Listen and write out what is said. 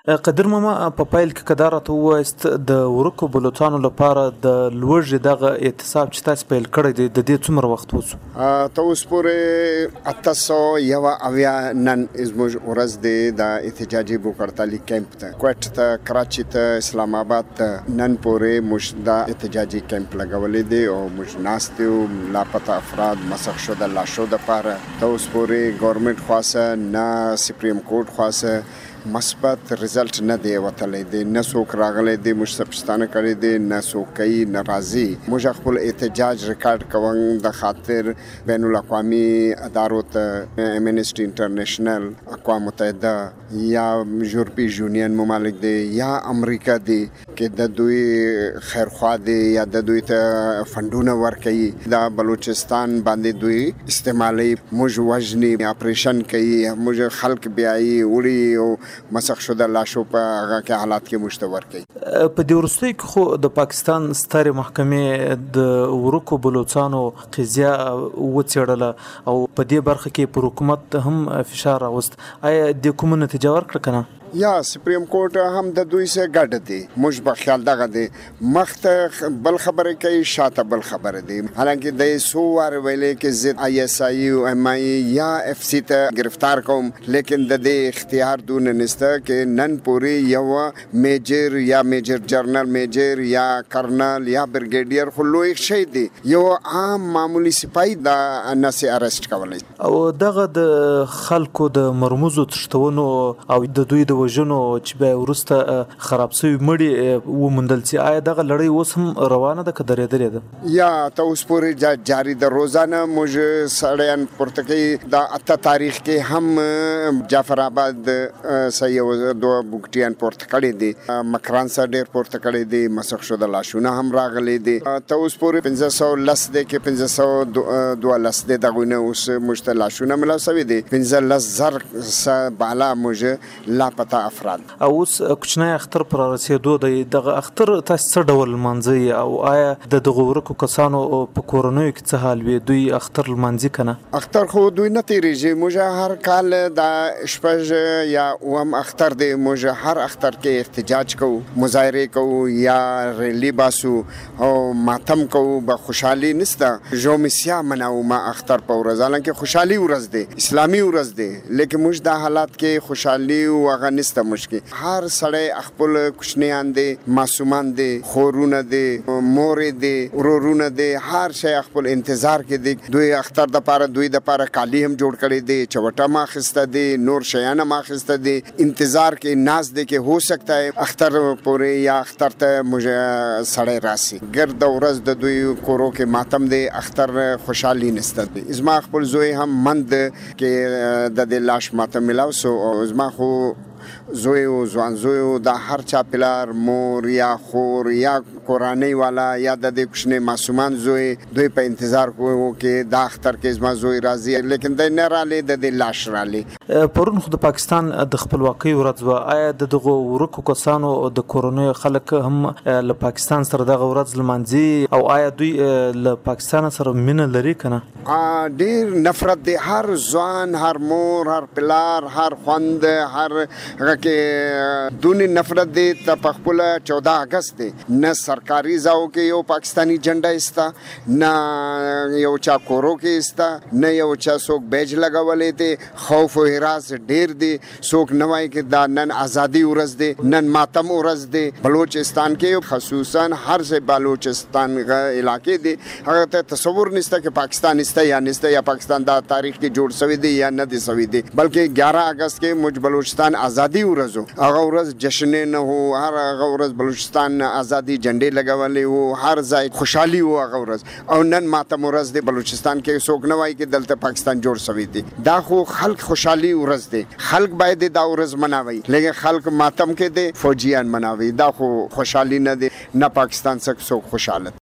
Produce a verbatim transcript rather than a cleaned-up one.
قدر ماما په پیل کې که دا راته ووایست د ورکو بلوڅانو لپاره د لوږې دغه اعتصاب چې تاسو پیل کړی دی د دې څومره وخت وشو؟ ته اوس پورې اته سوه یو اویا نن زموږ ورځ دی د احتجاجي بوکړتالي کیمپ ته کوټ ته کراچي ته اسلام آباد ته نن پورې موږ دا احتجاجي کیمپ لګولی دی او موږ ناست یو لاپته افراد مسخ شده لاشو دپاره ته اوس پورې ګورنمنټ خواسه نه سپریم کورټ خواسه مثبت رزلټ نه دی وتلی دی، نه څوک راغلی دی موږ ته پوښتنه کړې دی، نه څوک کوي نه راځي. موږ خپل احتجاج ریکارډ کوو د خاطر بین الاقوامي ادارو ته امنسټي انټرنیشنل، اقوام متحده یا یورپي یونین ممالک دی یا امریکا دی کې د دوی خیرخوا دی یا د دوی ته فنډونه ورکوي دا بلوچستان باندې دوی استعمالي، موږ وژني، اپریشن کوي، موږ خلک بیایي وړي او مسخ شده لاشو په هغه کې حالات کې مشتور کوي. په دې وروستیو کې خو د پاکستان سترې محکمې د ورکو بلوڅانو قضیه وڅېړله او په دې برخه کې پر حکومت هم فشار راوست. آیا د کومه نتیجه ورکړه که نه؟ یا سپریم کورټ هم د دوی سره ګډ دی، موږ به خیال دغه دی مخته بل خبره کوي شاته بل خبره دی. حالانکه د سو وار ویلې کې زد آی اس آی او ام آی یا اف سی ته گرفتار کوم، لیکن د دې اختیار دون نسته کې نن پوری یو میجر یا میجر جرنل میجر یا کرنل یا برګیډیر خو لوی شي دی، یو عام معمولی سپای دا نسي ارست کولای. او دغه د خلکو د مرموزو تشتونو او د دوی د وژنو چې بیا وروسته خراب شوي مړي وموندل سي، آیا دغه لړۍ اوس هم روانه ده که درېدلې ده؟ یا ته اوس پورې جاري ده، روزانه موږ سړیان پورته کوي. دا اته تاریخ کې هم جعفر آباد سه یو دوه بوکټیان پورته کړي دي، مکران سه ډېر پورته کړي دي، مسخ شده لاشونه هم راغلي دي. ته اوس پورې پنځه سوه لس دی کې پنځه سوه دوه لس دی دغوی نه اوس موږ ته لاشونه ملاو سوي دي، پنځه لس زر څه بالا موږ لاپته افراد. او اوس کوچنی اختر پر رسېدو دی، دغه اختر تاسو څه ډول لمانځئ او آیا د دغو ورکو کسانو په کورنیو کې څه حال وي؟ دوی اختر لمانځي که نه؟ اختر خو دوی نه تېرېږي، موږ هر کال دا شپږ یا اووم اختر دی، موږ هر اختر کې احتجاج کوو، مظاهرې کوو یا ریلي باسو او ماتم کوو. به خوشحالي نسته، ژومسیا مناو ما اختر په ورځ، حالانکه خوشحالي ورځ دی، اسلامي ورځ دی، لیکن موږ دا حالات کې خوشحالي هغه نسته. مشکل هر سړی خپل کوچنیان دي، معصومان دي، خورونه دي، مورې دي، ورورونه دي، هر شی خپل انتظار کې دي. دوی اختر د پاره دوی د پاره کالی هم جوړ کړي دي، چوټه ما خسته دي، نور شیان ما خسته دي، انتظار کې ناز دي کې هو سکتا ہے اختر پورې یا اختر ته مجھے سړی راسي. ګرد ورځ د دوی کورو کې ماتم دي، اختر خوشحالي نسته دي. زما خپل زوی هم مند کې د دې لاش ماتم ملاو سو، او زما خو زوی او ځوان زوی دا هر چا پلار مور یا خور یا کورنۍ والا یا د دې کوچني معصومان زوی دوی په انتظار کوو کې دا اختر کې زما زوی راځي، لیکن د نه رالی د دې لاش رالی. پرون خو د پاکستان د خپلواکۍ ورځ وه، آیا د دغو ورکو کسانو د کورنیو خلک هم له پاکستان سره دغه ورځ لمانځي او آیا دوی له پاکستان سره مینه لري که نه؟ ډېر نفرت دی، هر ځوان، هر مور، هر پلار، هر خوند، هر هغه کې دونی نفرت دی. ته په خپله چوده اګست دی، نه سرکاري ځاو کې یو پاکستاني جنډه ایسته، نه یو چا کورو کې ایسته، نه یو چا څوک بیج لګولی دی. خوف و حراس ډېر دی، څوک نه وایي چې دا نن ازادي ورځ دی، نن ماتم ورځ دی. بلوچستان کې خصوصا هر ځای بلوچستان علاقې دی، هغه ته تصور نشته چې پاکستان نسته یا نسته یا پاکستان دا تاریخ کې جوړ شوی دی یا نه دی شوی دی، بلکې ګیارہ اگست کې موږ بلوچستان آزادی ورځو، هغه ورځ جشن نه هو، هر هغه ورځ بلوچستان آزادی جنډې لګولې وو، هر ځای خوشحالي وو هغه ورځ. او نن ماتم ورځ دی بلوچستان کې، څوک نه وایي چې دلته پاکستان جوړ شوی دی. دا خو خلک خوشحالي ورځ دی، خلک باید دا ورځ مناوي، لیکن خلک ماتم کې دی، فوجیان مناوي. دا خو خوشحالي نه دی، نه پاکستان څخه څوک خوشاله.